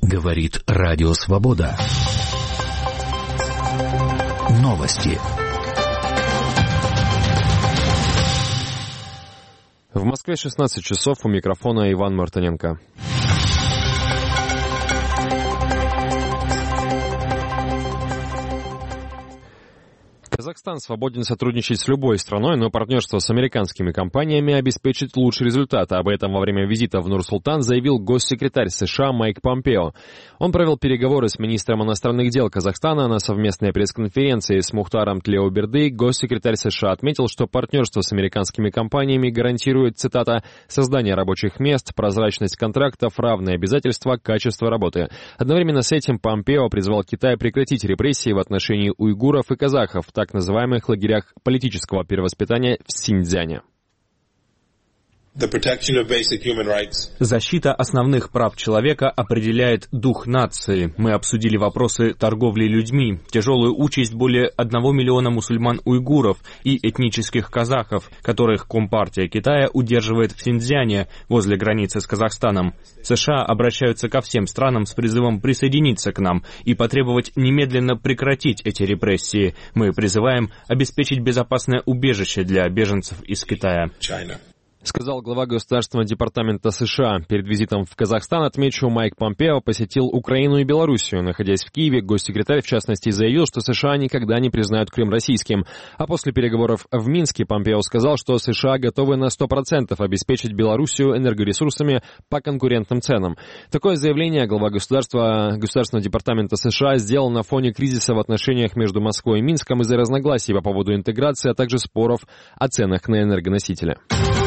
Говорит Радио Свобода. Новости. В Москве 16 часов, у микрофона Иван Мартыненко. Казахстан свободен сотрудничать с любой страной, но партнерство с американскими компаниями обеспечит лучший результат. Об этом во время визита в Нур-Султан заявил госсекретарь США Майк Помпео. Он провел переговоры с министром иностранных дел Казахстана на совместной пресс-конференции с Мухтаром Тлеуберды. Госсекретарь США отметил, что партнерство с американскими компаниями гарантирует, цитата, «создание рабочих мест, прозрачность контрактов, равные обязательства, качество работы». Одновременно с этим Помпео призвал Китай прекратить репрессии в отношении уйгуров и казахов в так называемых лагерях политического перевоспитания в Синьцзяне. Защита основных прав человека определяет дух нации. Мы обсудили вопросы торговли людьми, тяжелую участь более 1 миллиона мусульман-уйгуров и этнических казахов, которых Компартия Китая удерживает в Синьцзяне, возле границы с Казахстаном. США обращаются ко всем странам с призывом присоединиться к нам и потребовать немедленно прекратить эти репрессии. Мы призываем обеспечить безопасное убежище для беженцев из Китая. Сказал глава Государственного департамента США. Перед визитом в Казахстан, отмечу, Майк Помпео посетил Украину и Белоруссию. Находясь в Киеве, госсекретарь, в частности, заявил, что США никогда не признают Крым российским. А после переговоров в Минске Помпео сказал, что США готовы на 100% обеспечить Белоруссию энергоресурсами по конкурентным ценам. Такое заявление глава Государственного департамента США сделал на фоне кризиса в отношениях между Москвой и Минском из-за разногласий по поводу интеграции, а также споров о ценах на энергоносители.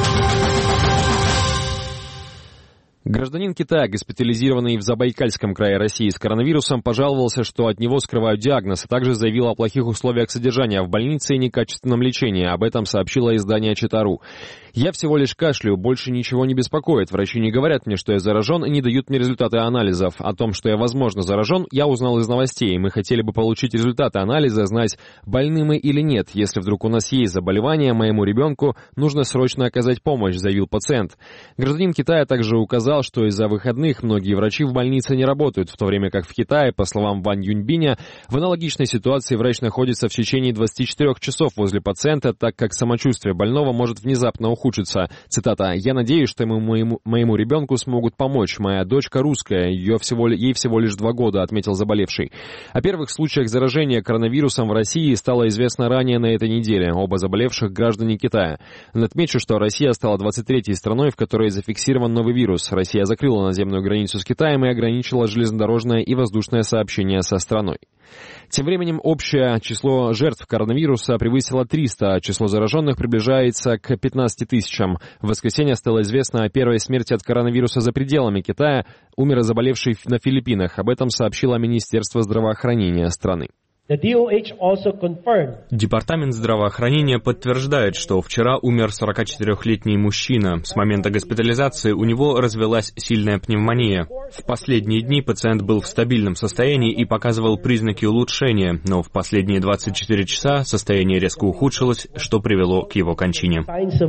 Гражданин Китая, госпитализированный в Забайкальском крае России с коронавирусом, пожаловался, что от него скрывают диагноз, а также заявил о плохих условиях содержания в больнице и некачественном лечении. Об этом сообщило издание Читару. «Я всего лишь кашляю, больше ничего не беспокоит. Врачи не говорят мне, что я заражен, и не дают мне результаты анализов. О том, что я, возможно, заражен, я узнал из новостей. Мы хотели бы получить результаты анализа, знать, больны мы или нет. Если вдруг у нас есть заболевание, моему ребенку нужно срочно оказать помощь», заявил пациент. Гражданин Китая также указал, что из-за выходных многие врачи в больнице не работают, в то время как в Китае, по словам Ван Юньбиня, в аналогичной ситуации врач находится в течение 24 часов возле пациента, так как самочувствие больного может внезапно ухудшиться. Цитата: «Я надеюсь, что моему ребенку смогут помочь. Моя дочка русская, ей всего лишь 2 года», отметил заболевший. О первых случаях заражения коронавирусом в России стало известно ранее на этой неделе. Оба заболевших граждане Китая. Отмечу, что Россия стала 23-й страной, в которой зафиксирован новый вирус. Россия закрыла наземную границу с Китаем и ограничила железнодорожное и воздушное сообщение со страной. Тем временем общее число жертв коронавируса превысило 300, а число зараженных приближается к 15 тысячам. В воскресенье стало известно о первой смерти от коронавируса за пределами Китая. Умер заболевший на Филиппинах. Об этом сообщило Министерство здравоохранения страны. Департамент здравоохранения подтверждает, что вчера умер 44-летний мужчина. С момента госпитализации у него развилась сильная пневмония. В последние дни пациент был в стабильном состоянии и показывал признаки улучшения, но в последние 24 часа состояние резко ухудшилось, что привело к его кончине.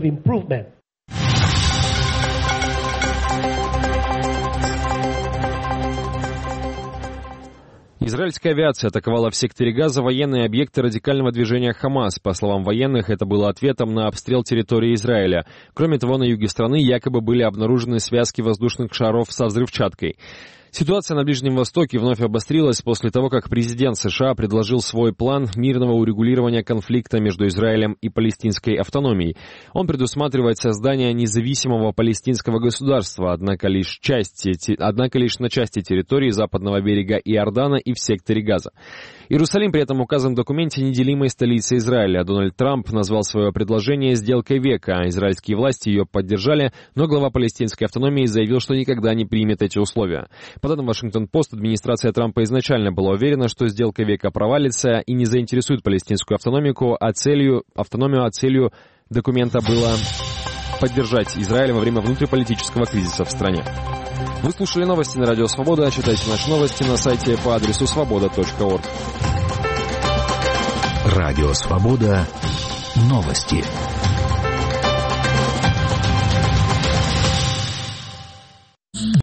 Израильская авиация атаковала в секторе Газа военные объекты радикального движения «Хамас». По словам военных, это было ответом на обстрел территории Израиля. Кроме того, на юге страны якобы были обнаружены связки воздушных шаров со взрывчаткой. Ситуация на Ближнем Востоке вновь обострилась после того, как президент США предложил свой план мирного урегулирования конфликта между Израилем и палестинской автономией. Он предусматривает создание независимого палестинского государства, однако лишь на части территории западного берега Иордана и в секторе Газа. Иерусалим при этом указан в документе неделимой столицей Израиля. Дональд Трамп назвал свое предложение «сделкой века». Израильские власти ее поддержали, но глава палестинской автономии заявил, что никогда не примет эти условия. По данным Вашингтон-Пост, администрация Трампа изначально была уверена, что сделка века провалится и не заинтересует палестинскую автономию, а целью документа было поддержать Израиль во время внутриполитического кризиса в стране. Вы слушали новости на Радио Свобода. Читайте наши новости на сайте по адресу svoboda.org. Радио Свобода. Новости.